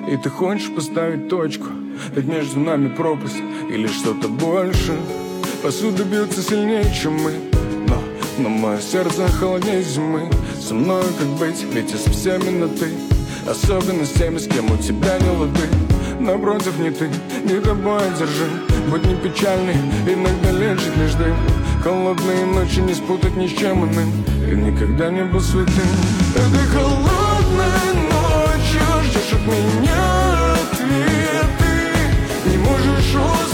И ты хочешь поставить точку, ведь между нами пропасть или что-то больше. Посуда бьется сильнее, чем мы, но мое сердце холоднее зимы. Со мной как быть, ведь я со всеми на ты, особенно с теми, с кем у тебя не лады. Напротив, не ты, не тобой одержим. Будь не печальный, иногда лечит лишь дым. Холодные ночи не спутать ни с чем иным. Ты никогда не был святым. Этой холодной ночью ждешь от меня ответы. Не можешь